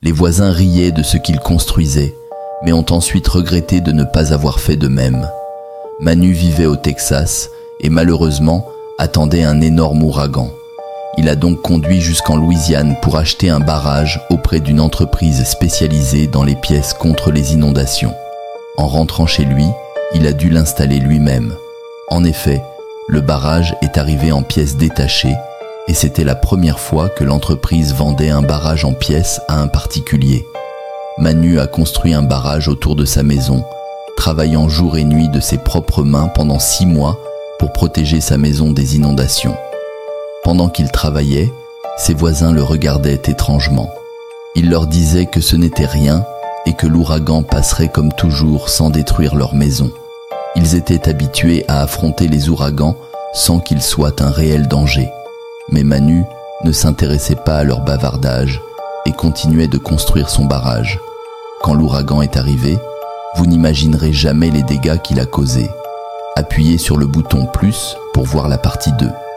Les voisins riaient de ce qu'il construisait, mais ont ensuite regretté de ne pas avoir fait de même. Manu vivait au Texas et malheureusement attendait un énorme ouragan. Il a donc conduit jusqu'en Louisiane pour acheter un barrage auprès d'une entreprise spécialisée dans les pièces contre les inondations. En rentrant chez lui, il a dû l'installer lui-même. En effet, le barrage est arrivé en pièces détachées et c'était la première fois que l'entreprise vendait un barrage en pièces à un particulier. Manu a construit un barrage autour de sa maison, travaillant jour et nuit de ses propres mains pendant 6 mois pour protéger sa maison des inondations. Pendant qu'il travaillait, ses voisins le regardaient étrangement. Il leur disait que ce n'était rien et que l'ouragan passerait comme toujours sans détruire leur maison. Ils étaient habitués à affronter les ouragans sans qu'ils soient un réel danger. Mais Manu ne s'intéressait pas à leur bavardage et continuait de construire son barrage. Quand l'ouragan est arrivé, vous n'imaginerez jamais les dégâts qu'il a causés. Appuyez sur le bouton plus pour voir la partie 2.